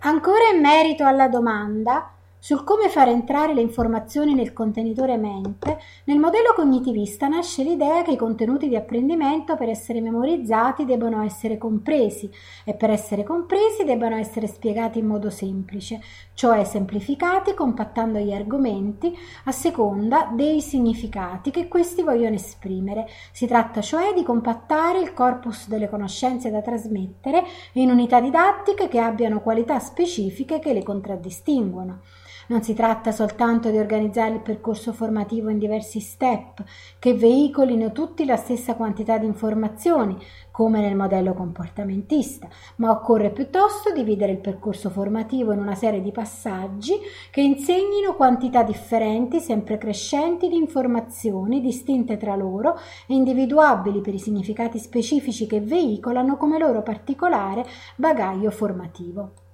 Ancora in merito alla domanda sul come far entrare le informazioni nel contenitore mente, nel modello cognitivista nasce l'idea che i contenuti di apprendimento per essere memorizzati debbano essere compresi e per essere compresi debbano essere spiegati in modo semplice, cioè semplificati compattando gli argomenti a seconda dei significati che questi vogliono esprimere. Si tratta cioè di compattare il corpus delle conoscenze da trasmettere in unità didattiche che abbiano qualità specifiche che le contraddistinguono. Non si tratta soltanto di organizzare il percorso formativo in diversi step che veicolino tutti la stessa quantità di informazioni, come nel modello comportamentista, ma occorre piuttosto dividere il percorso formativo in una serie di passaggi che insegnino quantità differenti, sempre crescenti, di informazioni distinte tra loro e individuabili per i significati specifici che veicolano come loro particolare bagaglio formativo.